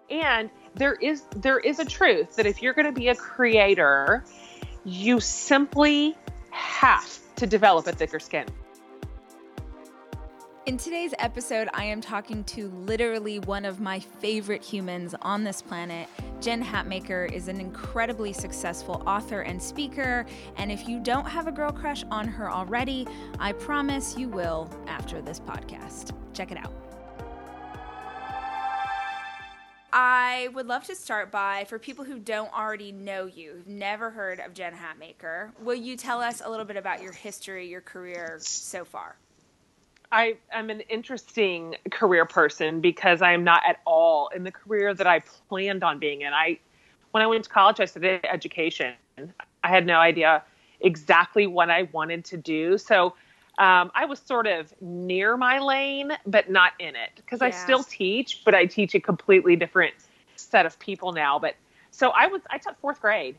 And there is a truth that if you're going to be a creator, you simply have to develop a thicker skin. In today's episode, I am talking to literally one of my favorite humans on this planet. Jen Hatmaker is an incredibly successful author and speaker, and if you don't have a girl crush on her already, I promise you will after this podcast. Check it out. I would love to start by, for people who don't already know you, who've never heard of Jen Hatmaker, will you tell us a little bit about your history, your career so far? I'm an interesting career person because I am not at all in the career that I planned on being in. When I went to college, I studied education. I had no idea exactly what I wanted to do. So I was sort of near my lane, but not in it because I still teach, but I teach a completely different set of people now. But so I taught fourth grade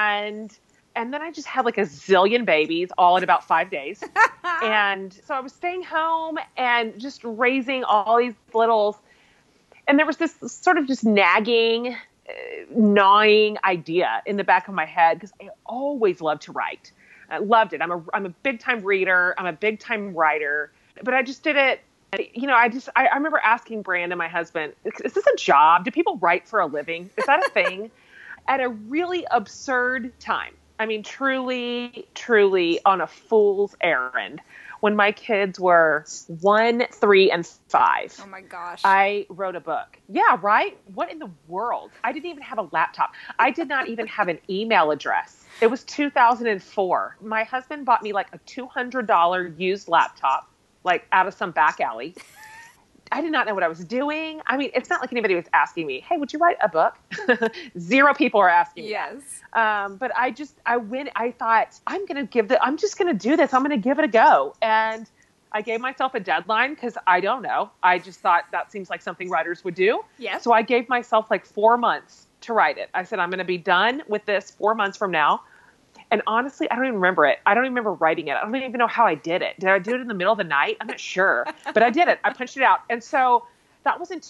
and then I just had like a zillion babies all in about 5 days. And so I was staying home and just raising all these littles. And there was this sort of just nagging, gnawing idea in the back of my head because I always loved to write. I loved it. I'm a big time reader. I'm a big time writer, but I just did it. You know, I remember asking Brandon, my husband, is this a job? Do people write for a living? Is that a thing? At a really absurd time. I mean, truly on a fool's errand. When my kids were 1, 3, and 5. Oh my gosh. I wrote a book. Yeah, right? What in the world? I didn't even have a laptop. I did not even have an email address. It was 2004. My husband bought me like a $200 used laptop, like out of some back alley. I did not know what I was doing. I mean, it's not like anybody was asking me, hey, would you write a book? 0 people are asking me. Yes. But I thought, I'm just going to do this. I'm going to give it a go. And I gave myself a deadline because I don't know. I just thought that seems like something writers would do. Yes. So I gave myself like 4 months to write it. I said, I'm going to be done with this 4 months from now. And honestly, I don't even remember it. I don't even remember writing it. I don't even know how I did it. Did I do it in the middle of the night? I'm not sure. But I did it. I punched it out. And so that was in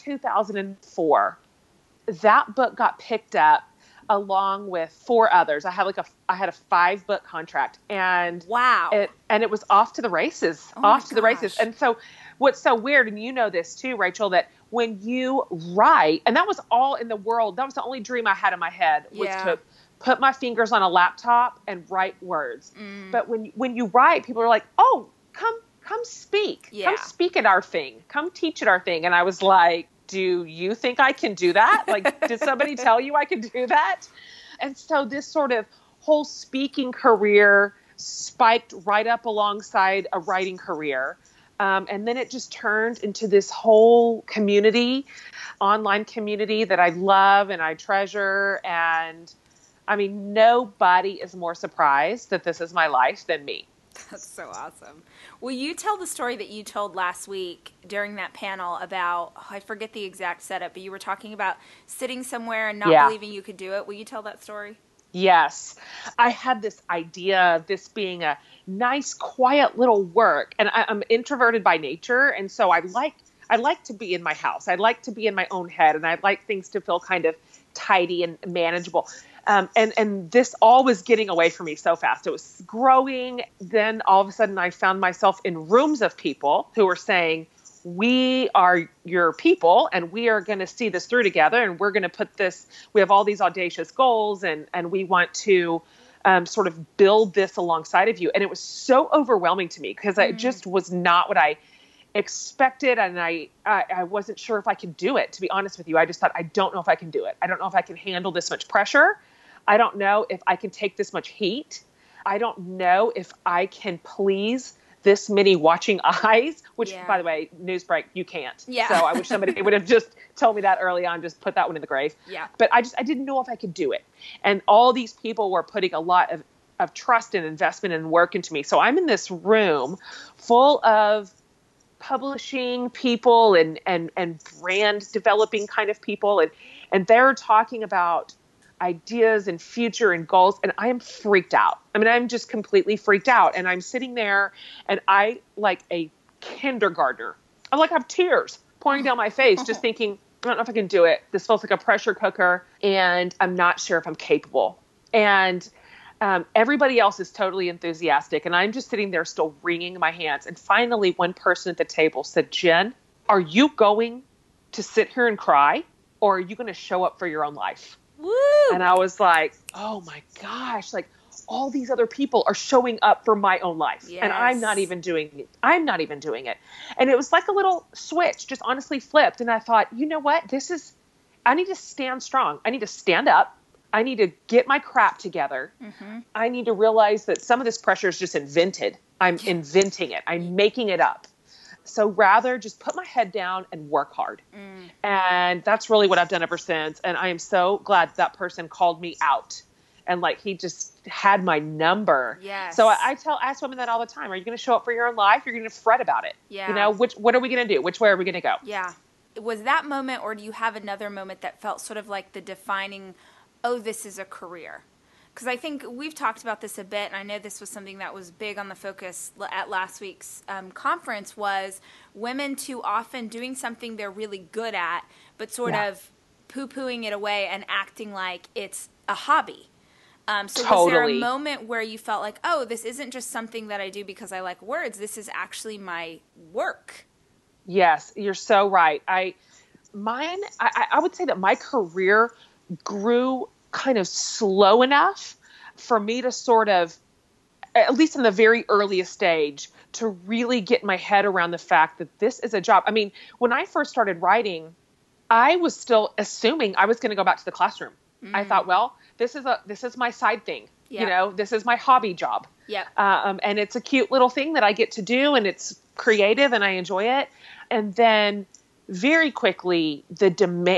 2004. That book got picked up along with 4 others. I had a 5-book contract. And wow. It was off to the races. Races. And so what's so weird, and you know this too, Rachel, that when you write, and that was all in the world, that was the only dream I had in my head was to put my fingers on a laptop and write words. But when you write, people are like, oh, come speak. Yeah. Come speak at our thing. Come teach at our thing. And I was like, do you think I can do that? Like, did somebody tell you I could do that? And so this sort of whole speaking career spiked right up alongside a writing career. And then it just turned into this whole community, online community that I love and I treasure. And I mean, nobody is more surprised that this is my life than me. That's so awesome. Will you tell the story that you told last week during that panel about, I forget the exact setup, but you were talking about sitting somewhere and not believing you could do it. Will you tell that story? Yes. I had this idea of this being a nice, quiet little work. And I'm introverted by nature. And so I like to be in my house. I like to be in my own head. And I like things to feel kind of tidy and manageable. And this all was getting away from me so fast. It was growing. Then all of a sudden I found myself in rooms of people who were saying, we are your people and we are going to see this through together. And we're going to put this, we have all these audacious goals and we want to sort of build this alongside of you. And it was so overwhelming to me because it just was not what I expected. And I wasn't sure if I could do it, to be honest with you. I just thought, I don't know if I can do it. I don't know if I can handle this much pressure. I don't know if I can take this much heat. I don't know if I can please this many watching eyes, which by the way, news break, you can't. Yeah. So I wish somebody would have just told me that early on, just put that one in the grave. Yeah. But I didn't know if I could do it. And all these people were putting a lot of trust and investment and work into me. So I'm in this room full of publishing people and brand developing kind of people. And they're talking about ideas and future and goals. And I am freaked out. I mean, I'm just completely freaked out. And I'm sitting there and I, like a kindergartner, I have tears pouring down my face, just thinking, I don't know if I can do it. This feels like a pressure cooker, and I'm not sure if I'm capable. And everybody else is totally enthusiastic, and I'm just sitting there still wringing my hands. And finally, one person at the table said, Jen, are you going to sit here and cry, or are you going to show up for your own life? Woo! And I was like, oh my gosh, like all these other people are showing up for my own life. Yes. And I'm not even doing it. And it was like a little switch just honestly flipped. And I thought, you know what? I need to stand strong. I need to stand up. I need to get my crap together. Mm-hmm. I need to realize that some of this pressure is just invented. I'm inventing it. I'm making it up. So rather just put my head down and work hard. And that's really what I've done ever since. And I am so glad that person called me out. And like, he just had my number. Yes. So I ask women that all the time. Are you going to show up for your own life? You're going to fret about it. Yeah. You know, what are we going to do? Which way are we going to go? Yeah. Was that moment, or do you have another moment that felt sort of like the defining, oh, this is a career? Because I think we've talked about this a bit, and I know this was something that was big on the focus at last week's conference, was women too often doing something they're really good at, but sort of poo-pooing it away and acting like it's a hobby. So Totally. Was there a moment where you felt like, oh, this isn't just something that I do because I like words, this is actually my work? Yes, you're so right. I would say that my career grew kind of slow enough for me to sort of, at least in the very earliest stage, to really get my head around the fact that this is a job. I mean, when I first started writing, I was still assuming I was going to go back to the classroom. I thought, well, this is my side thing. Yep. You know, this is my hobby job. Yep. And it's a cute little thing that I get to do, and it's creative and I enjoy it. And then very quickly, the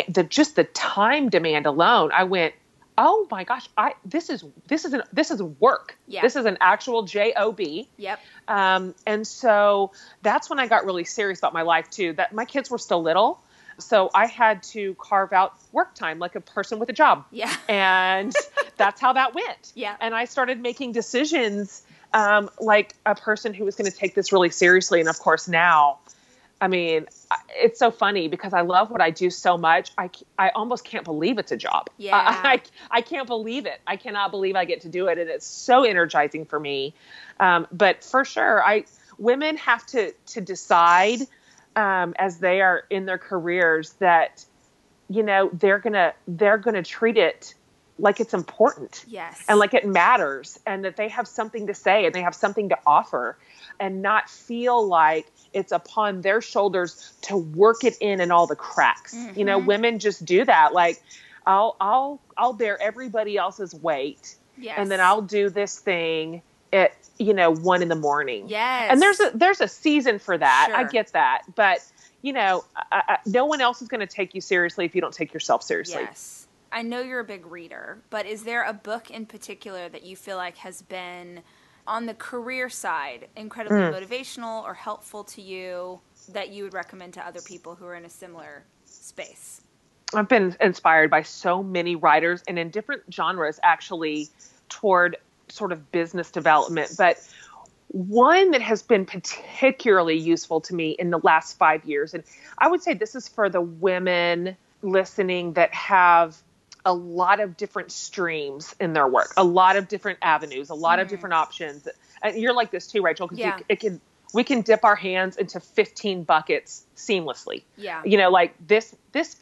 time demand alone, I went, oh my gosh, this is work. Yeah. This is an actual job. Yep. And so that's when I got really serious about my life too, that my kids were still little. So I had to carve out work time like a person with a job. Yeah. And that's how that went. Yeah. And I started making decisions like a person who was going to take this really seriously. And of course now, I mean, it's so funny because I love what I do so much. I almost can't believe it's a job. Yeah. I can't believe it. I cannot believe I get to do it. And it's so energizing for me. But for sure, women have to decide as they are in their careers that, you know, they're gonna treat it like it's important. Yes. And like it matters, and that they have something to say and they have something to offer, and not feel like it's upon their shoulders to work it in all the cracks. Mm-hmm. You know, women just do that. Like, I'll bear everybody else's weight. Yes. And then I'll do this thing at, 1 a.m. Yes. And there's a season for that. Sure. I get that. But, no one else is going to take you seriously if you don't take yourself seriously. Yes. I know you're a big reader, but is there a book in particular that you feel like has been, on the career side, incredibly motivational or helpful to you that you would recommend to other people who are in a similar space? I've been inspired by so many writers, and in different genres, actually, toward sort of business development. But one that has been particularly useful to me in the last 5 years, and I would say this is for the women listening that have a lot of different streams in their work, a lot of different avenues, a lot of different options. And you're like this too, Rachel, because we can dip our hands into 15 buckets seamlessly. Yeah. Like this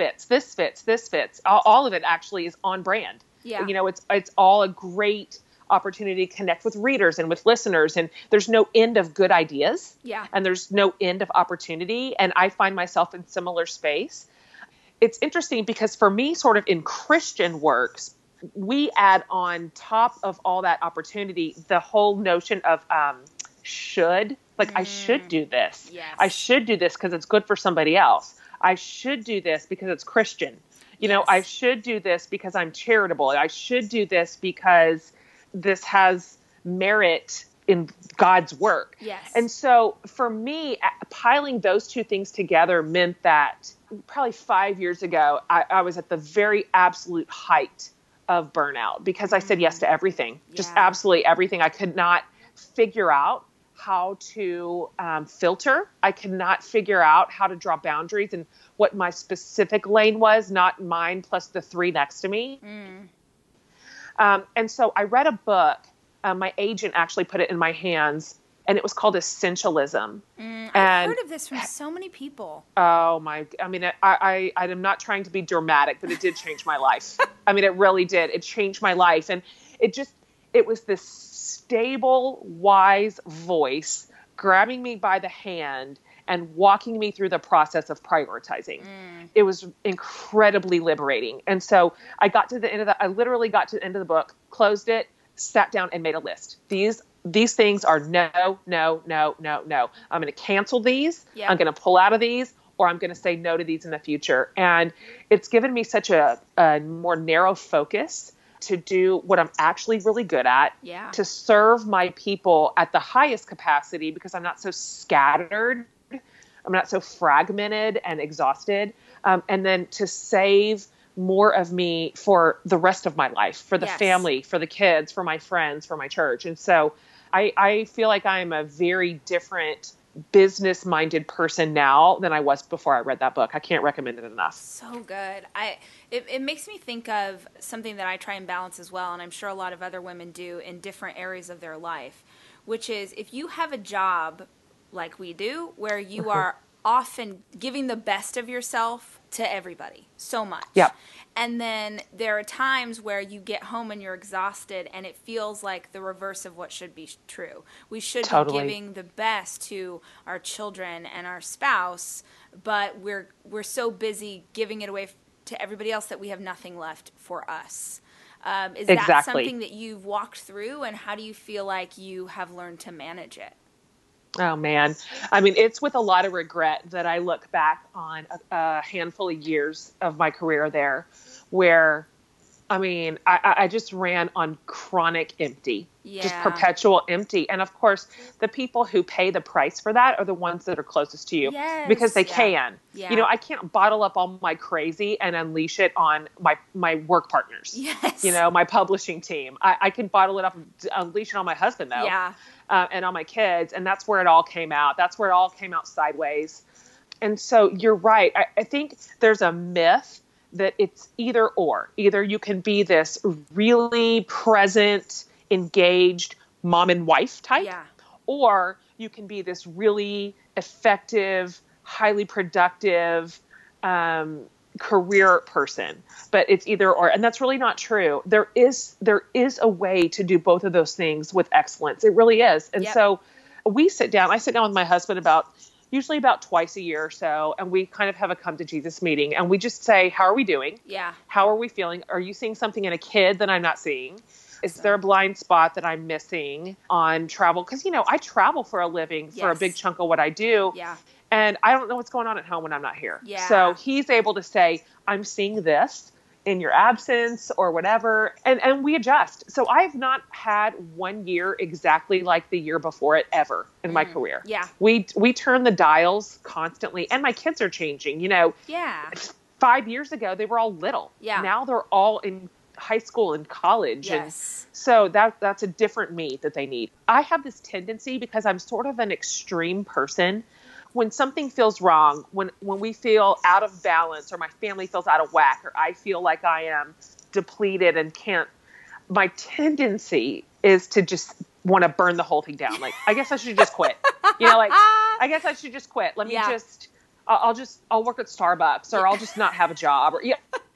fits. All of it actually is on brand. Yeah. It's all a great opportunity to connect with readers and with listeners. And there's no end of good ideas. Yeah. And there's no end of opportunity. And I find myself in similar space. It's interesting because for me, sort of in Christian works, we add on top of all that opportunity, the whole notion of should. Like, I should do this. Yes. I should do this because it's good for somebody else. I should do this because it's Christian. I should do this because I'm charitable. I should do this because this has merit in God's work. Yes. And so for me, piling those two things together meant that probably 5 years ago, I was at the very absolute height of burnout because I said yes to everything, just absolutely everything. I could not figure out how to filter. I could not figure out how to draw boundaries and what my specific lane was, not mine plus the three next to me. And so I read a book. My agent actually put it in my hands, and it was called Essentialism. I've heard of this from so many people. Oh my, I mean, I am not trying to be dramatic, but it did change my life. I mean, it really did. It changed my life. And it was this stable, wise voice grabbing me by the hand and walking me through the process of prioritizing. It was incredibly liberating. And so I literally got to the end of the book, closed it, sat down and made a list. These things are no, no, no, no, no. I'm going to cancel these. Yeah. I'm going to pull out of these, or I'm going to say no to these in the future. And it's given me such a more narrow focus to do what I'm actually really good at, to serve my people at the highest capacity, because I'm not so scattered. I'm not so fragmented and exhausted. And then to save more of me for the rest of my life, for the family, for the kids, for my friends, for my church. And so I feel like I'm a very different business-minded person now than I was before I read that book. I can't recommend it enough. So good. It makes me think of something that I try and balance as well, and I'm sure a lot of other women do in different areas of their life, which is if you have a job like we do, where you are often giving the best of yourself to everybody so much. Yeah. And then there are times where you get home and you're exhausted and it feels like the reverse of what should be true. We should be giving the best to our children and our spouse, but we're so busy giving it away to everybody else that we have nothing left for us. Is that something that you've walked through, and how do you feel like you have learned to manage it? Oh, man. I mean, it's with a lot of regret that I look back on a handful of years of my career there where, I mean, I just ran on chronic empty, just perpetual empty. And of course, the people who pay the price for that are the ones that are closest to you because they can. You know, I can't bottle up all my crazy and unleash it on my work partners, you know, my publishing team. I can bottle it up and unleash it on my husband, though. And on my kids. And that's where it all came out. That's where it all came out sideways. And so you're right. I think there's a myth that it's either or. Either you can be this really present, engaged mom and wife type, or you can be this really effective, highly productive career person. But it's either or, and that's really not true. There is a way to do both of those things with excellence. It really is. And so I sit down with my husband usually about twice a year or so, and we kind of have a come to Jesus meeting, and we just say, how are we doing? How are we feeling? Are you seeing something in a kid that I'm not seeing? Is there a blind spot that I'm missing on travel? Because, you know, I travel for a living for a big chunk of what I do. And I don't know what's going on at home when I'm not here. So he's able to say, I'm seeing this in your absence or whatever. And we adjust. So I've not had 1 year exactly like the year before it ever in my career. We turn the dials constantly, and my kids are changing, you know. 5 years ago, they were all little. Now they're all in high school and college. And so that's a different me that they need. I have this tendency, because I'm sort of an extreme person, when something feels wrong, when we feel out of balance, or my family feels out of whack, or I feel like I am depleted and can't, my tendency is to just want to burn the whole thing down. Like, I guess I should just quit. You know, like, I guess I should just quit. Let me I'll work at Starbucks, or I'll just not have a job, or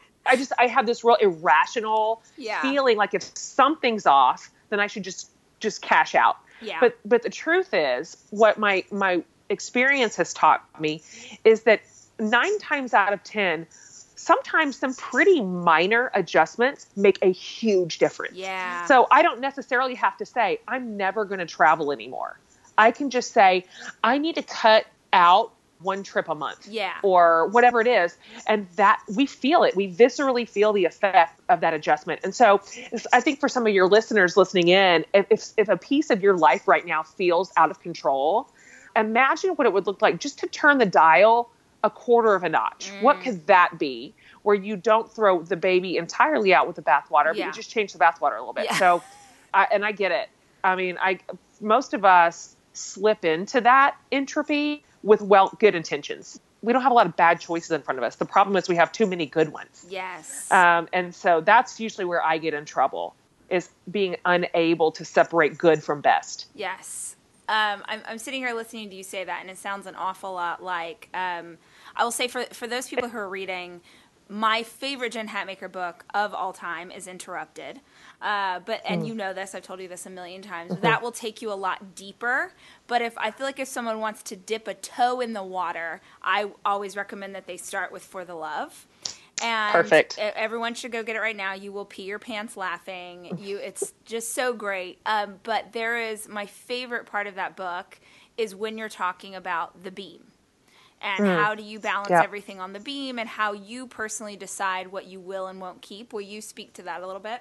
I have this real irrational feeling like if something's off, then I should just cash out. But the truth is, what my experience has taught me is that 9 times out of 10, sometimes some pretty minor adjustments make a huge difference. So I don't necessarily have to say, I'm never going to travel anymore. I can just say, I need to cut out 1 trip a month or whatever it is. And that we feel it. We viscerally feel the effect of that adjustment. And so I think for some of your listeners listening in, if a piece of your life right now feels out of control, imagine what it would look like just to turn the dial a quarter of a notch. What could that be, where you don't throw the baby entirely out with the bathwater, but you just change the bathwater a little bit. So, and I get it. I mean, most of us slip into that entropy with good intentions. We don't have a lot of bad choices in front of us. The problem is we have too many good ones. Yes. And so that's usually where I get in trouble, is being unable to separate good from best. Yes. I'm sitting here listening to you say that, and it sounds an awful lot like, I will say for those people who are reading, my favorite Jen Hatmaker book of all time is Interrupted. And you know this, I've told you this a million times. That will take you a lot deeper. But I feel like if someone wants to dip a toe in the water, I always recommend that they start with For the Love. And Perfect. Everyone should go get it right now. You will pee your pants laughing. It's just so great. But there is, my favorite part of that book is when you're talking about the beam. And how do you balance everything on the beam, and how you personally decide what you will and won't keep. Will you speak to that a little bit?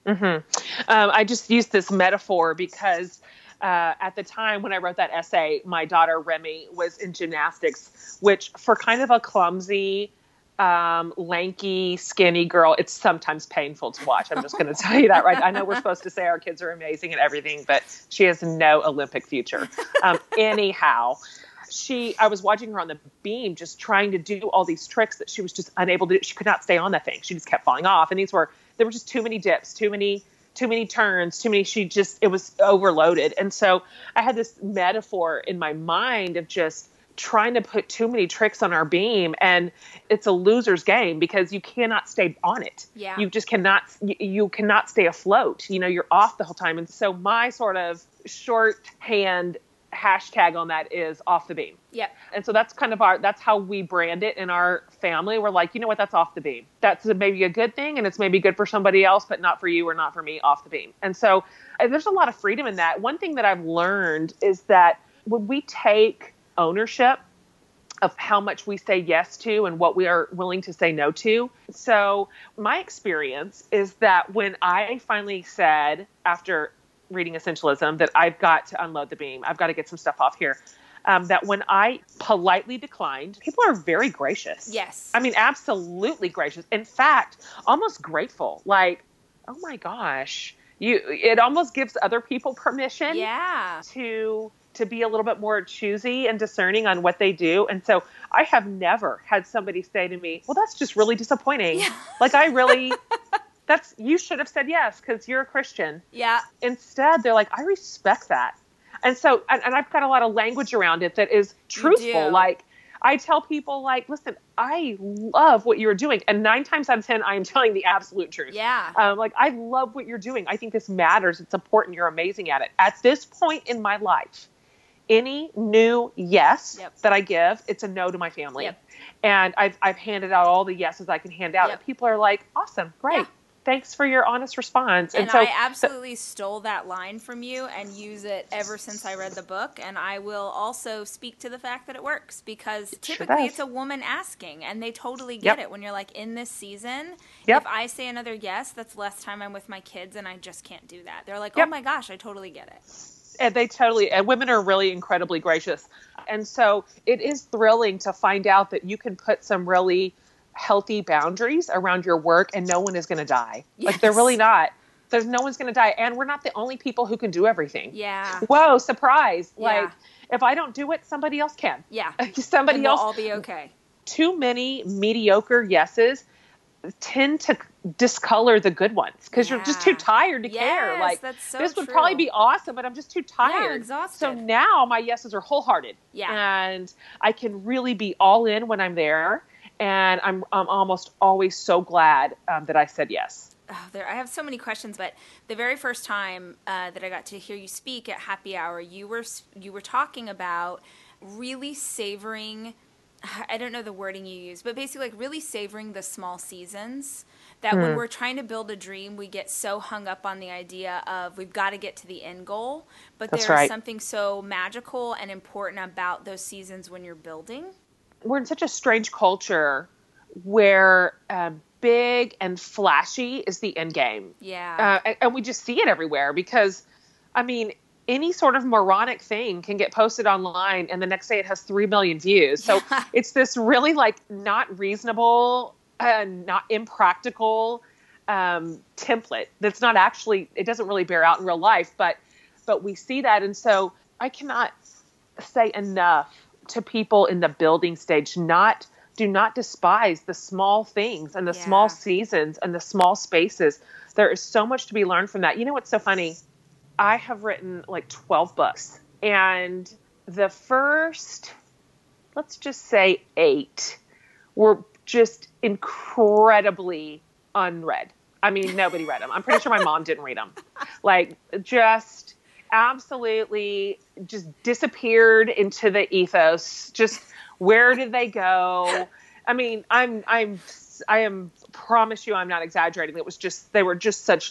I just used this metaphor because at the time when I wrote that essay, my daughter Remy was in gymnastics, which for kind of a clumsy, lanky, skinny girl, it's sometimes painful to watch. I'm just going to tell you that, right? I know we're supposed to say our kids are amazing and everything, but she has no Olympic future. Anyhow, I was watching her on the beam, just trying to do all these tricks that she was just unable to do. She could not stay on that thing. She just kept falling off. And there were just too many dips, too many turns, it was overloaded. And so I had this metaphor in my mind of just trying to put too many tricks on our beam, and it's a loser's game because you cannot stay on it. Yeah. You just cannot stay afloat. You're off the whole time. And so my sort of shorthand hashtag on that is off the beam. Yep. And so that's that's how we brand it in our family. We're like, you know what, that's off the beam. That's maybe a good thing, and it's maybe good for somebody else, but not for you or not for me, off the beam. And so there's a lot of freedom in that. One thing that I've learned is that when we take ownership of how much we say yes to and what we are willing to say no to. So my experience is that when I finally said, after reading Essentialism, that I've got to unload the beam, I've got to get some stuff off here, that when I politely declined, people are very gracious. Yes. I mean, absolutely gracious. In fact, almost grateful. Like, oh my gosh, it almost gives other people permission to be a little bit more choosy and discerning on what they do. And so I have never had somebody say to me, well, that's just really disappointing. Yeah. Like you should have said yes because you're a Christian. Yeah. Instead, they're like, I respect that. And so, and I've got a lot of language around it that is truthful. Like, I tell people, like, listen, I love what you're doing. And 9 times out of 10, I am telling the absolute truth. Yeah. Like, I love what you're doing. I think this matters. It's important. You're amazing at it. At this point in my life, any new yes that I give, it's a no to my family. Yep. And I've handed out all the yeses I can hand out. Yep. And people are like, awesome, great. Yeah. Thanks for your honest response. And so I absolutely stole that line from you and use it ever since I read the book. And I will also speak to the fact that it works, because typically it's a woman asking, and they totally get it when you're like, in this season, if I say another yes, that's less time I'm with my kids, and I just can't do that. They're like, oh my gosh, I totally get it. And women are really incredibly gracious. And so it is thrilling to find out that you can put some really healthy boundaries around your work and no one is going to die. Yes. Like, they're really not. No one's going to die. And we're not the only people who can do everything. Yeah. Whoa, surprise. Yeah. Like, if I don't do it, somebody else can. Yeah. Somebody else. We'll all be okay. Too many mediocre yeses tend to discolor the good ones because you're just too tired to care. Like, that's so this would probably be awesome, but I'm just too tired. Yeah, exhausted. So now my yeses are wholehearted. Yeah. And I can really be all in when I'm there. And I'm almost always so glad that I said yes. I have so many questions, but the very first time that I got to hear you speak at Happy Hour, you were talking about really savoring, I don't know the wording you use, but basically like really savoring the small seasons. That when we're trying to build a dream, we get so hung up on the idea of we've got to get to the end goal. But there's something so magical and important about those seasons when you're building. We're in such a strange culture where big and flashy is the end game. Yeah. And we just see it everywhere because, I mean, any sort of moronic thing can get posted online and the next day it has 3 million views. So it's this really like not reasonable, not impractical template that's not actually, it doesn't really bear out in real life, but we see that. And so I cannot say enough to people in the building stage, do not despise the small things and the small seasons and the small spaces. There is so much to be learned from that. You know what's so funny? I have written like 12 books, and the first, let's just say 8, were just incredibly unread. I mean, nobody read them. I'm pretty sure my mom didn't read them. Like, just absolutely just disappeared into the ethos. Just where did they go? I mean, I am promise you I'm not exaggerating. It was just, they were just such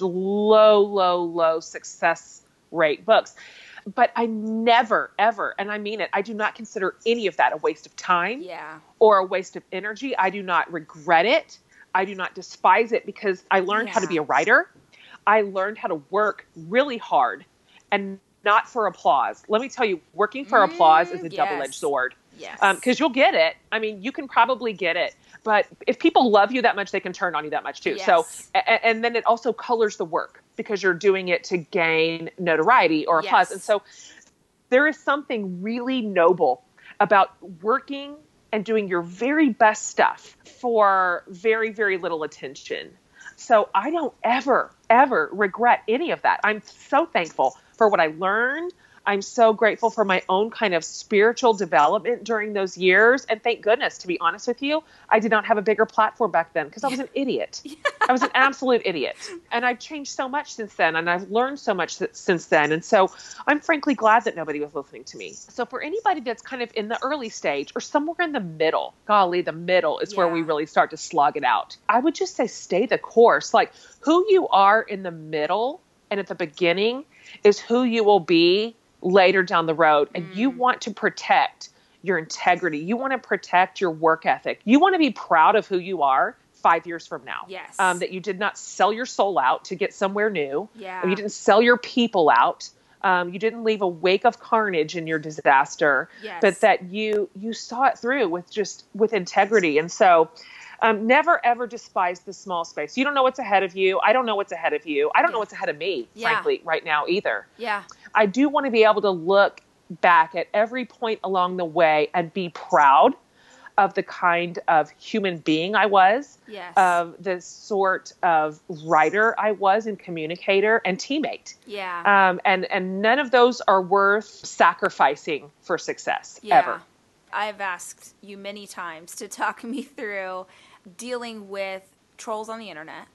low success rate books. But I never, ever, and I mean it, I do not consider any of that a waste of time or a waste of energy. I do not regret it. I do not despise it, because I learned how to be a writer. I learned how to work really hard and not for applause. Let me tell you, working for applause is a double-edged sword. Yes. Because you'll get it. I mean, you can probably get it. But if people love you that much, they can turn on you that much too. Yes. So, and then it also colors the work, because you're doing it to gain notoriety or applause. And so there is something really noble about working and doing your very best stuff for very, very little attention. So I don't ever regret any of that. I'm so thankful for what I learned. I'm so grateful for my own kind of spiritual development during those years. And thank goodness, to be honest with you, I did not have a bigger platform back then, because I was an idiot. I was an absolute idiot. And I've changed so much since then. And I've learned so much since then. And so I'm frankly glad that nobody was listening to me. So for anybody that's kind of in the early stage or somewhere in the middle, golly, the middle is where we really start to slog it out. I would just say, stay the course. Like, who you are in the middle and at the beginning is who you will be later down the road. And you want to protect your integrity. You want to protect your work ethic. You want to be proud of who you are 5 years from now. Yes. That you did not sell your soul out to get somewhere new. Yeah. Or you didn't sell your people out. You didn't leave a wake of carnage in your disaster. Yes. But that you saw it through with integrity. And so never, ever despise the small space. You don't know what's ahead of you. I don't know what's ahead of you. I don't know what's ahead of me, frankly, right now either. Yeah. I do want to be able to look back at every point along the way and be proud of the kind of human being I was, of the sort of writer I was and communicator and teammate. Yeah. And none of those are worth sacrificing for success, ever. I've asked you many times to talk me through dealing with trolls on the internet.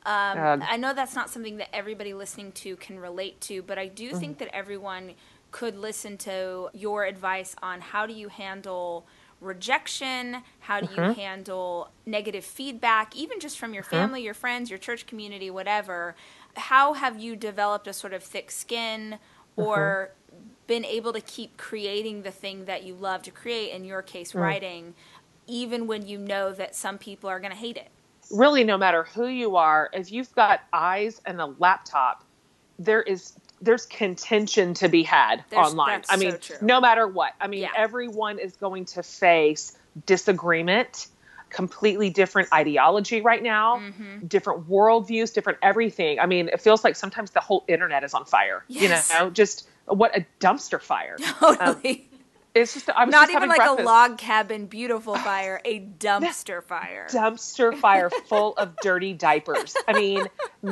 I know that's not something that everybody listening to can relate to, but I do think that everyone could listen to your advice on how do you handle rejection, how do you handle negative feedback, even just from your family, your friends, your church community, whatever. How have you developed a sort of thick skin or been able to keep creating the thing that you love to create, in your case, writing, even when you know that some people are going to hate it? Really, no matter who you are, if you've got eyes and a laptop, there's contention to be had online. I mean, so no matter what. I mean, everyone is going to face disagreement, completely different ideology right now, different worldviews, different everything. I mean, it feels like sometimes the whole internet is on fire. Yes. You know, just what a dumpster fire. Totally. It's just, I was not just even having like breakfast. a log cabin, beautiful fire, a dumpster fire. Dumpster fire full of dirty diapers. I mean,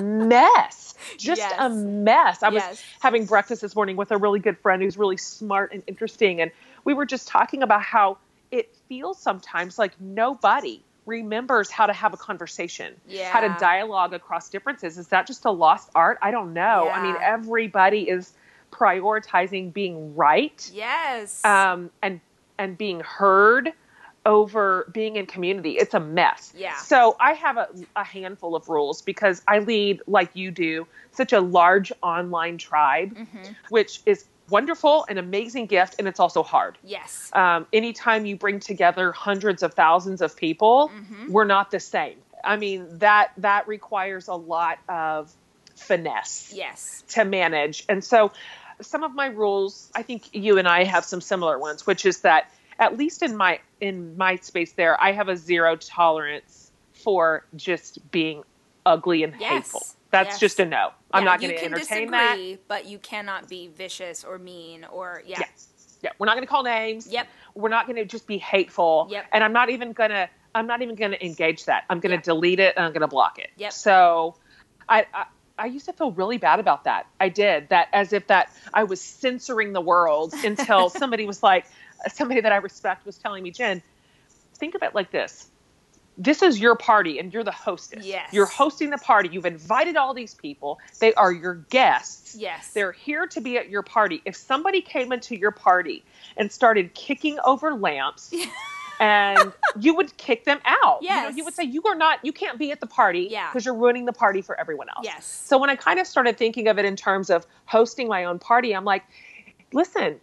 mess. Just a mess. I was having breakfast this morning with a really good friend who's really smart and interesting. And we were just talking about how it feels sometimes like nobody remembers how to have a conversation, how to dialogue across differences. Is that just a lost art? I don't know. Yeah. I mean, everybody is prioritizing being right. Yes. And being heard over being in community. It's a mess. Yeah. So I have a handful of rules because I lead, like you do, such a large online tribe, which is wonderful, an amazing gift, and it's also hard. Yes. Anytime you bring together hundreds of thousands of people, we're not the same. I mean, that requires a lot of finesse to manage. And so some of my rules, I think you and I have some similar ones, which is that at least in my space there, I have a zero tolerance for just being ugly and hateful. That's just a no. I'm not going to entertain that. You can disagree, but you cannot be vicious or mean or, Yeah. We're not going to call names. Yep. We're not going to just be hateful. Yep. And I'm not even going to engage that. I'm going to delete it and I'm going to block it. Yep. So I used to feel really bad about that. I did that as if that I was censoring the world until somebody that I respect was telling me, Jen, think of it like this. This is your party and you're the hostess. Yes. You're hosting the party. You've invited all these people. They are your guests. Yes. They're here to be at your party. If somebody came into your party and started kicking over lamps and you would kick them out. Yes. You would say, you can't be at the party because you're ruining the party for everyone else. Yes. So when I kind of started thinking of it in terms of hosting my own party, I'm like, listen,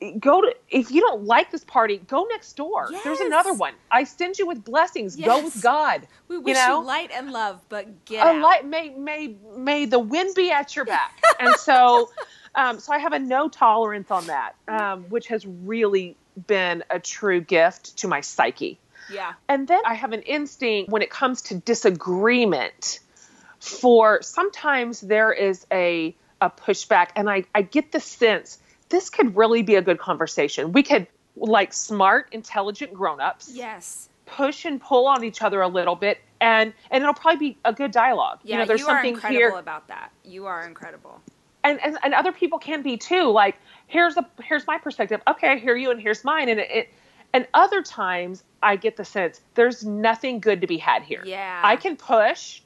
if you don't like this party, go next door. Yes. There's another one. I send you with blessings. Yes. Go with God. We wish you light and love, but get out. Light, may the wind be at your back. And so, so I have a no tolerance on that, which has really been a true gift to my psyche. Yeah. And then I have an instinct when it comes to disagreement for sometimes there is a pushback, and I get the sense this could really be a good conversation. We could, like smart, intelligent grown-ups, yes, push and pull on each other a little bit, and it'll probably be a good dialogue. Yeah, there's you something are incredible here about that. You are incredible. And other people can be too. Like, here's my perspective. Okay, I hear you, and here's mine. And other times I get the sense there's nothing good to be had here. Yeah. I can push.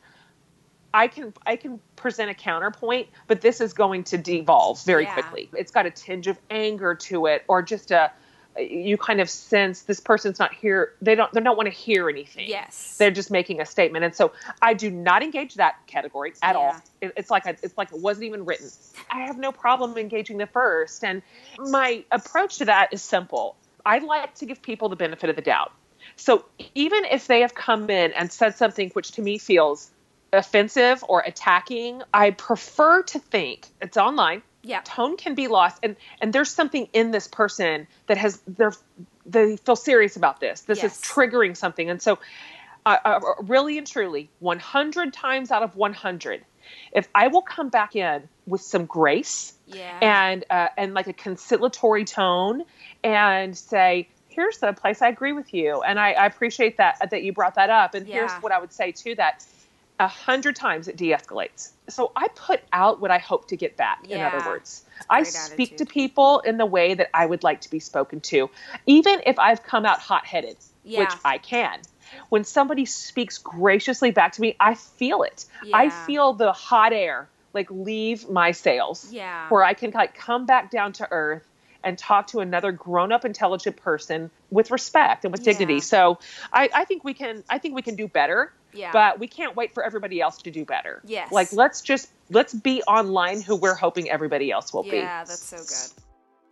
I can present a counterpoint, but this is going to devolve very quickly. It's got a tinge of anger to it, or just you kind of sense this person's not here. They don't want to hear anything. Yes. They're just making a statement. And so I do not engage that category at all. It's like it wasn't even written. I have no problem engaging the first. And my approach to that is simple. I like to give people the benefit of the doubt. So even if they have come in and said something which to me feels offensive or attacking, I prefer to think it's online. Yeah. Tone can be lost. And there's something in this person that they feel serious about this. This is triggering something. And so really and truly, 100 times out of 100, if I will come back in with some grace and like a conciliatory tone and say, here's the place I agree with you. And I appreciate that you brought that up. And here's what I would say to that. 100 times it de-escalates. So I put out what I hope to get back. In other words, I speak to people in the way that I would like to be spoken to, even if I've come out hot-headed, which I can. When somebody speaks graciously back to me, I feel it. I feel the hot air leave my sails, where I can come back down to earth and talk to another grown-up, intelligent person with respect and with dignity. So I think we can do better. Yeah. But we can't wait for everybody else to do better. Yes. Let's be online who we're hoping everybody else will be. Yeah, that's so good.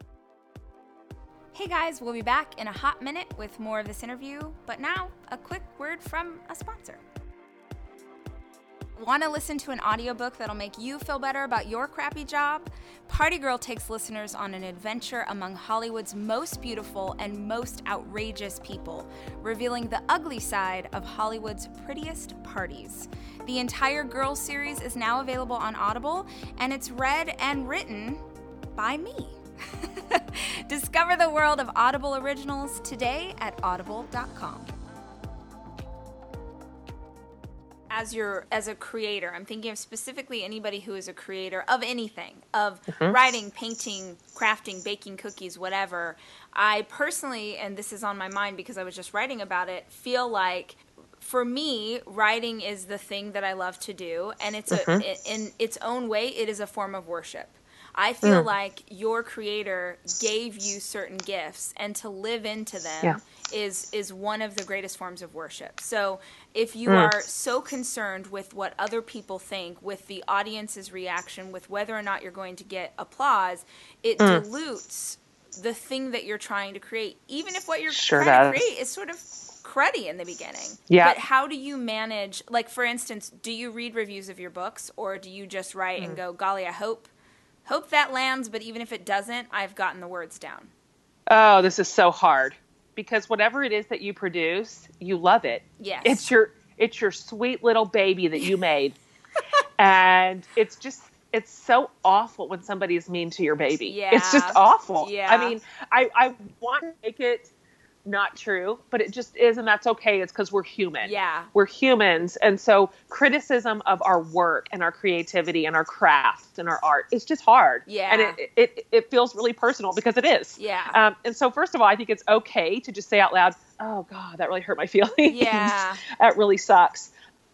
Hey guys, we'll be back in a hot minute with more of this interview, but now a quick word from a sponsor. Want to listen to an audiobook that'll make you feel better about your crappy job? Party Girl takes listeners on an adventure among Hollywood's most beautiful and most outrageous people, revealing the ugly side of Hollywood's prettiest parties. The entire Girls series is now available on Audible, and it's read and written by me. Discover the world of Audible originals today at audible.com. As a creator, I'm thinking of specifically anybody who is a creator of anything, of writing, painting, crafting, baking cookies, whatever. I personally, and this is on my mind because I was just writing about it, feel like for me, writing is the thing that I love to do, and it's in its own way, it is a form of worship. I feel like your creator gave you certain gifts, and to live into them is one of the greatest forms of worship. So if you are so concerned with what other people think, with the audience's reaction, with whether or not you're going to get applause, it dilutes the thing that you're trying to create, even if what you're trying to create is sort of cruddy in the beginning. Yeah. But how do you manage, like, for instance, do you read reviews of your books, or do you just write and go, golly, I hope that lands, but even if it doesn't, I've gotten the words down? Oh, this is so hard, because whatever it is that you produce, you love it. Yes. It's your sweet little baby that you made. And it's so awful when somebody is mean to your baby. Yeah. It's just awful. Yeah. I mean, I want to make it not true, but it just is, and that's okay. It's because we're human. Yeah. We're humans. And so criticism of our work and our creativity and our craft and our art is just hard. Yeah. And it feels really personal because it is. Yeah. And so first of all, I think it's okay to just say out loud, oh God, that really hurt my feelings. Yeah. That really sucks.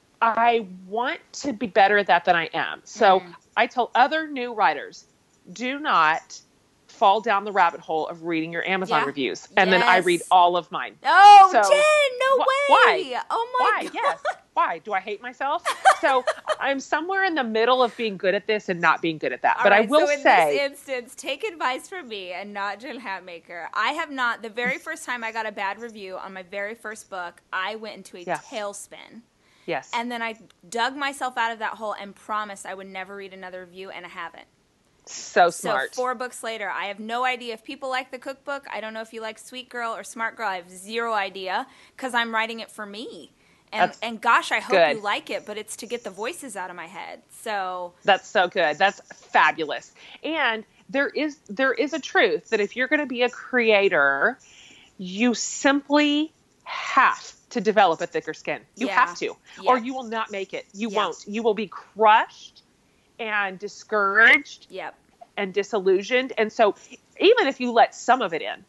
I want to be better at that than I am. So I tell other new writers, do not fall down the rabbit hole of reading your Amazon reviews. And then I read all of mine. Oh, so, Jen, no way. Why? Oh my God. Yes. Why? Do I hate myself? So I'm somewhere in the middle of being good at this and not being good at that. All but right, I will so in say, this instance, take advice from me and not Jen Hatmaker. I have not, the very first time I got a bad review on my very first book, I went into a tailspin. Yes. And then I dug myself out of that hole and promised I would never read another review, and I haven't. So smart. So 4 books later, I have no idea if people like the cookbook. I don't know if you like Sweet Girl or Smart Girl. I have zero idea because I'm writing it for me. And gosh, I hope you like it, but it's to get the voices out of my head. So that's so good. That's fabulous. And there is a truth that if you're going to be a creator, you simply have to develop a thicker skin. You have to, or you will not make it. You won't. You will be crushed and discouraged and disillusioned. And so even if you let some of it in,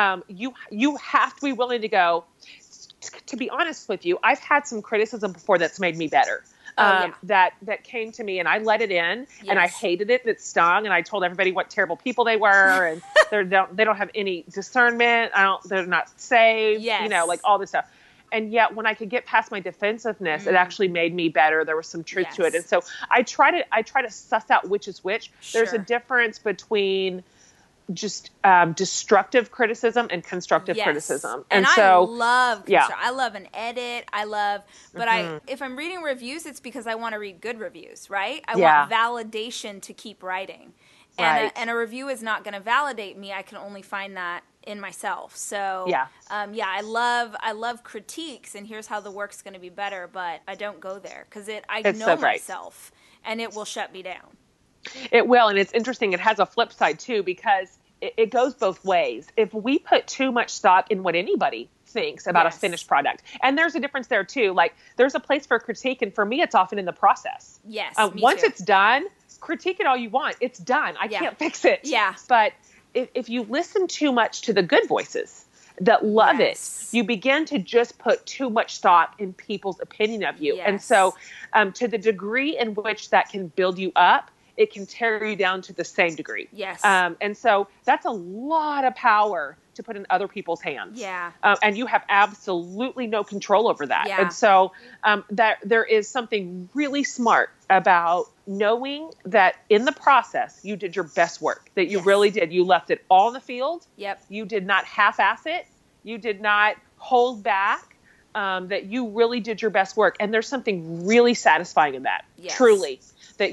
you have to be willing to go, to be honest with you, I've had some criticism before that's made me better. That came to me and I let it in and I hated it. It stung. And I told everybody what terrible people they were. And they don't have any discernment. They're not saved, like all this stuff. And yet when I could get past my defensiveness, it actually made me better. There was some truth to it. And so I try to suss out which is which. Sure. There's a difference between just destructive criticism and constructive criticism. And so I love an edit. But if I'm reading reviews, it's because I want to read good reviews, right? I want validation to keep writing. And a review is not going to validate me. I can only find that in myself. So I love critiques and here's how the work's going to be better, but I don't go there because I know myself and it will shut me down. It will. And it's interesting. It has a flip side too, because it goes both ways. If we put too much stock in what anybody thinks about a finished product, and there's a difference there too. Like there's a place for critique. And for me, it's often in the process. Yes. Once it's done, critique it all you want. It's done. I can't fix it. Yeah. But if you listen too much to the good voices that love it, you begin to just put too much stock in people's opinion of you. And so to the degree in which that can build you up, it can tear you down to the same degree. Yes. And so that's a lot of power to put in other people's hands. Yeah. And you have absolutely no control over that. Yeah. And so that there is something really smart about knowing that in the process, you did your best work, that you really did. You left it all in the field. Yep. You did not half-ass it. You did not hold back. That you really did your best work. And there's something really satisfying in that. Yes. Truly. That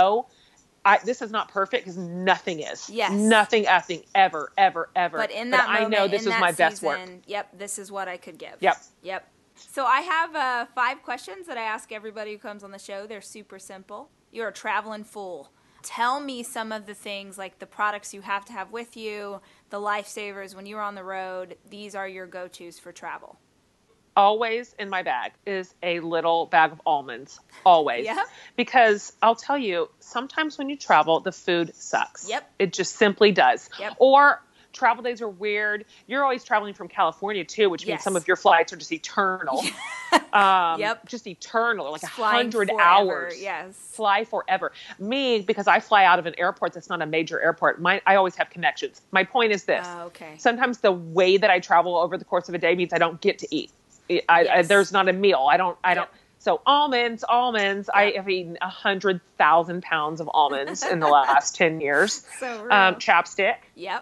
this is not perfect because nothing is. Yes. Nothing effing ever. But in that moment, I know this is my best work. Yep. This is what I could give. Yep. So I have 5 questions that I ask everybody who comes on the show. They're super simple. You're a traveling fool. Tell me some of the things, like the products you have to have with you, the lifesavers when you're on the road. These are your go-tos for travel. Always in my bag is a little bag of almonds. Always. Yep. Because I'll tell you, sometimes when you travel, the food sucks. Yep. It just simply does. Yep. Or travel days are weird. You're always traveling from California too, which means some of your flights are just eternal. Just eternal, like 100 hours. Yes. Fly forever. Me, because I fly out of an airport that's not a major airport, I always have connections. My point is this. Okay. Sometimes the way that I travel over the course of a day means I don't get to eat. There's not a meal. I don't. So almonds. Yep. I have eaten 100,000 pounds of almonds in the last 10 years. So real. Chapstick. Yep.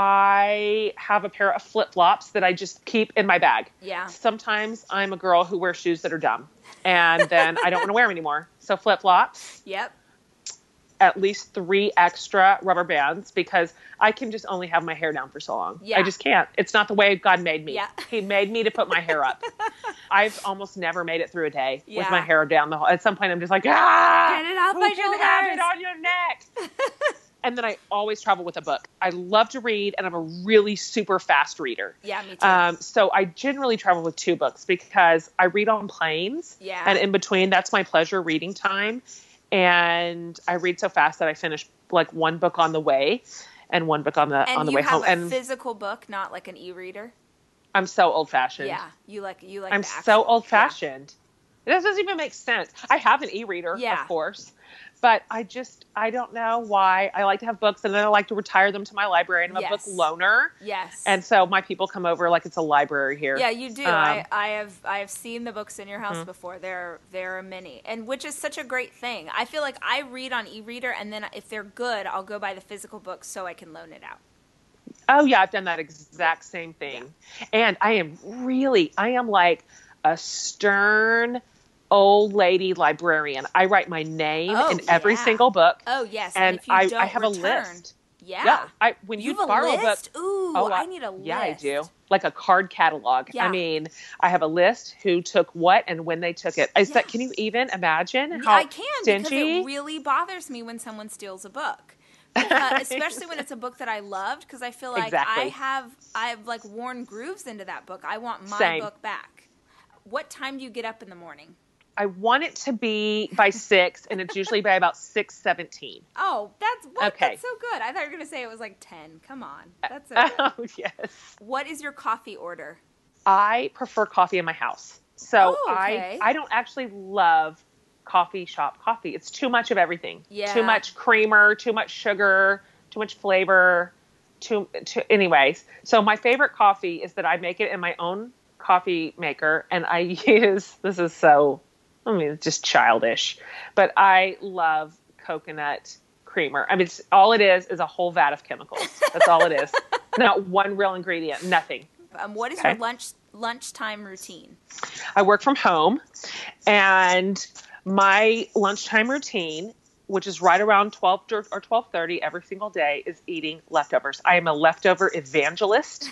I have a pair of flip-flops that I just keep in my bag. Yeah. Sometimes I'm a girl who wears shoes that are dumb, and then I don't want to wear them anymore. So flip-flops. Yep. at least 3 extra rubber bands because I can just only have my hair down for so long. Yeah. I just can't. It's not the way God made me. Yeah. He made me to put my hair up. I've almost never made it through a day Yeah. with my hair down the whole. At some point, I'm just like, Get it off who my can have shoulders. it on your neck? And then I always travel with a book. I love to read, and I'm a really super fast reader. Yeah, me too. So I generally travel with 2 books because I read on planes. Yeah. And in between, that's my pleasure reading time. And I read so fast that I finish like 1 book on the way and 1 book on the way home. And you have a physical book, not like an e-reader? I'm so old-fashioned. Yeah, you like. I'm so old-fashioned. Yeah. It doesn't even make sense. I have an e-reader, of course. But I don't know why. I like to have books, and then I like to retire them to my library. And I'm a book loaner. Yes. And so my people come over like it's a library here. Yeah, you do. I have seen the books in your house before. There are many, and which is such a great thing. I feel like I read on e-reader, and then if they're good, I'll go buy the physical book so I can loan it out. Oh yeah, I've done that exact same thing. Yeah. And I am like a stern old lady librarian. I write my name in every single book. Oh yes, and if you don't I have return, a list. Yeah. When you you borrow a book, ooh, I need a list. Yeah, I do. Like a card catalog. Yeah. I mean, I have a list who took what and when they took it. Can you even imagine how I can stingy? Because it really bothers me when someone steals a book. Especially when it's a book that I loved, because I feel like I've like worn grooves into that book. I want my book back. What time do you get up in the morning? I want it to be by 6, and it's usually by about 6:17. Oh, that's so good. I thought you were going to say it was like 10. Come on. That's so good. Oh, yes. What is your coffee order? I prefer coffee in my house. So okay. I don't actually love coffee shop coffee. It's too much of everything. Yeah. Too much creamer, too much sugar, too much flavor, anyways. So my favorite coffee is that I make it in my own coffee maker, and I use, it's just childish, but I love coconut creamer. I mean, all it is a whole vat of chemicals. That's all it is. Not one real ingredient, nothing. What is your lunchtime routine? I work from home, and my lunchtime routine, which is right around 12 or 12:30 every single day, is eating leftovers. I am a leftover evangelist.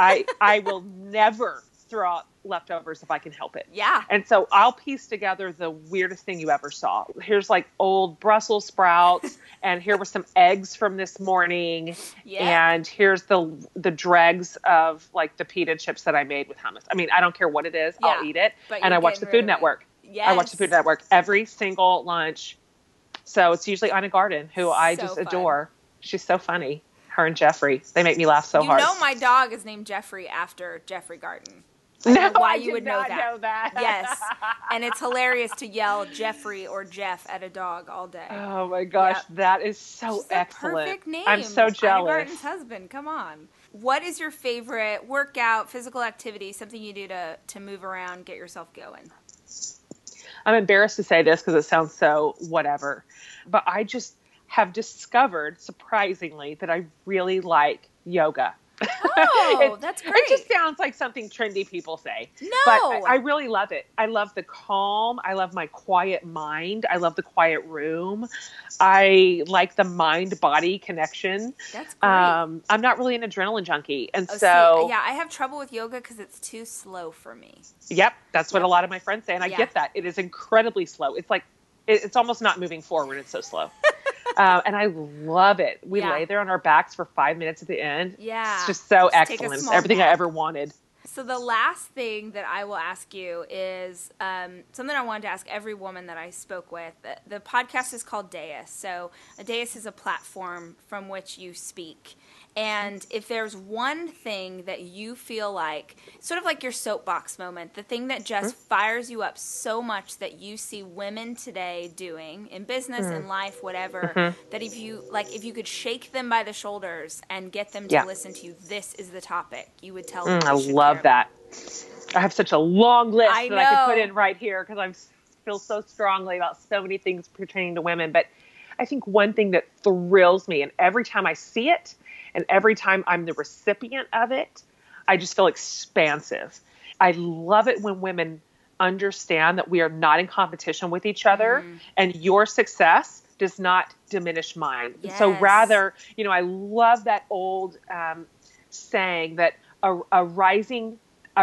I will never throw out leftovers if I can help it. Yeah. And so I'll piece together the weirdest thing you ever saw. Here's like old Brussels sprouts, and here were some eggs from this morning. Yeah. And here's the dregs of like the pita chips that I made with hummus. I mean, I don't care what it is. I'll eat it. And I watch the Food Network. Yes. I watch the Food Network every single lunch. So it's usually Ina Garten, who I just adore. She's so funny. Her and Jeffrey. They make me laugh so hard. You know my dog is named Jeffrey after Jeffrey Garten. I don't know why you would know that. Yes. And it's hilarious to yell Jeffrey or Jeff at a dog all day. Oh my gosh, that is so excellent. Perfect name. I'm so jealous. Ina Garten's husband, come on. What is your favorite workout, physical activity, something you do to move around, get yourself going? I'm embarrassed to say this because it sounds so whatever, but I just have discovered, surprisingly, that I really like yoga. Oh, that's great. It just sounds like something trendy people say. No. But I really love it. I love the calm. I love my quiet mind. I love the quiet room. I like the mind-body connection. That's great. I'm not really an adrenaline junkie. And I have trouble with yoga because it's too slow for me. Yep. That's what a lot of my friends say. And I get that. It is incredibly slow. It's like, it's almost not moving forward. It's so slow. And I love it. We lay there on our backs for 5 minutes at the end. Yeah. It's just so excellent. It's everything I ever wanted. So the last thing that I will ask you is something I wanted to ask every woman that I spoke with. The podcast is called Dais. So a dais is a platform from which you speak. And if there's one thing that you feel like, sort of like your soapbox moment, the thing that just fires you up so much that you see women today doing in business, in life, whatever, that if you could shake them by the shoulders and get them to listen to you, this is the topic, you would tell them. I love that. I have such a long list that I could put in right here because I feel so strongly about so many things pertaining to women. But I think one thing that thrills me, and every time I see it, and every time I'm the recipient of it, I just feel expansive. I love it when women understand that we are not in competition with each other, and your success does not diminish mine. Yes. So rather, I love that old saying that a rising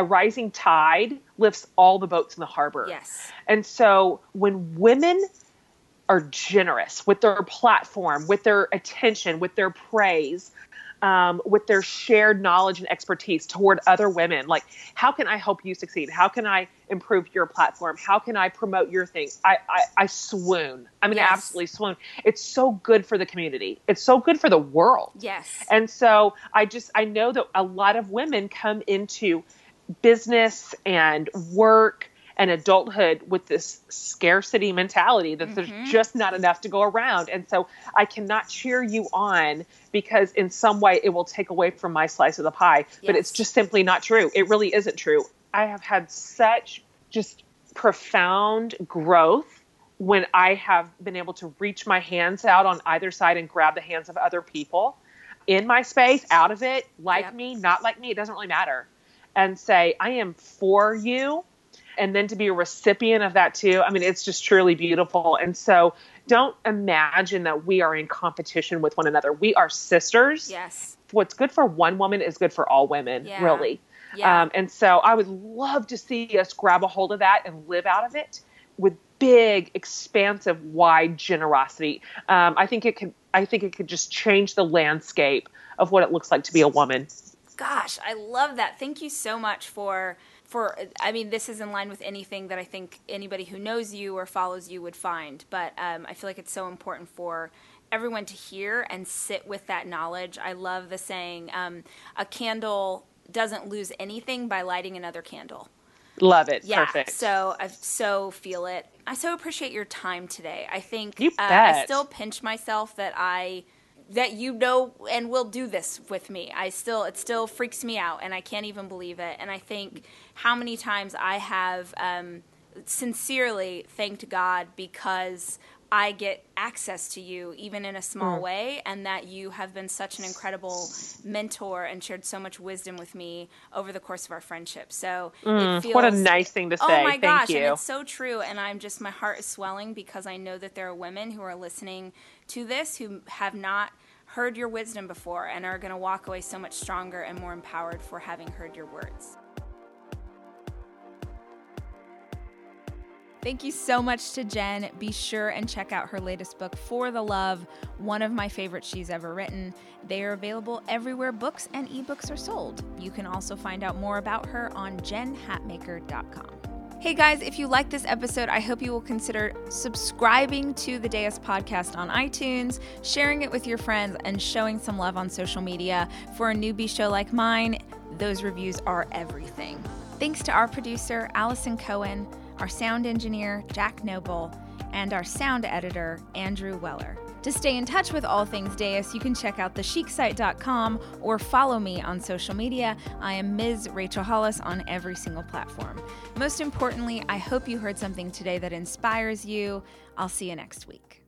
tide lifts all the boats in the harbor. Yes. And so when women are generous with their platform, with their attention, with their praise, with their shared knowledge and expertise toward other women, like, how can I help you succeed? How can I improve your platform? How can I promote your thing? I swoon. I mean, Yes. absolutely swoon. It's so good for the community. It's so good for the world. Yes. And so I know that a lot of women come into business and work and adulthood with this scarcity mentality that there's just not enough to go around. And so I cannot cheer you on because in some way it will take away from my slice of the pie, but it's just simply not true. It really isn't true. I have had such just profound growth when I have been able to reach my hands out on either side and grab the hands of other people in my space, out of it, like me, not like me, it doesn't really matter. And say, I am for you. And then to be a recipient of that too. I mean, it's just truly beautiful. And so don't imagine that we are in competition with one another. We are sisters. Yes. What's good for one woman is good for all women, really. Yeah. And so I would love to see us grab a hold of that and live out of it with big, expansive, wide generosity. I think it could just change the landscape of what it looks like to be a woman. Gosh, I love that. Thank you so much for, I mean, this is in line with anything that I think anybody who knows you or follows you would find. But I feel like it's so important for everyone to hear and sit with that knowledge. I love the saying, a candle doesn't lose anything by lighting another candle. Love it. Yeah, Perfect. so I so feel it. I so appreciate your time today. I think you bet. I still pinch myself that you know and will do this with me. It still freaks me out, and I can't even believe it. And I think how many times I have sincerely thanked God because I get access to you, even in a small way, and that you have been such an incredible mentor and shared so much wisdom with me over the course of our friendship. So it feels, what a nice thing to say. Oh my gosh, Thank you. And it's so true. And my heart is swelling because I know that there are women who are listening to this who have not heard your wisdom before and are going to walk away so much stronger and more empowered for having heard your words. Thank you so much to Jen. Be sure and check out her latest book, For the Love, one of my favorites she's ever written. They are available everywhere books and ebooks are sold. You can also find out more about her on jenhatmaker.com. Hey guys, if you like this episode, I hope you will consider subscribing to the Deus podcast on iTunes, sharing it with your friends, and showing some love on social media. For a newbie show like mine, those reviews are everything. Thanks to our producer, Allison Cohen, our sound engineer, Jack Noble, and our sound editor, Andrew Weller. To stay in touch with all things Deus, you can check out thechicSite.com or follow me on social media. I am Ms. Rachel Hollis on every single platform. Most importantly, I hope you heard something today that inspires you. I'll see you next week.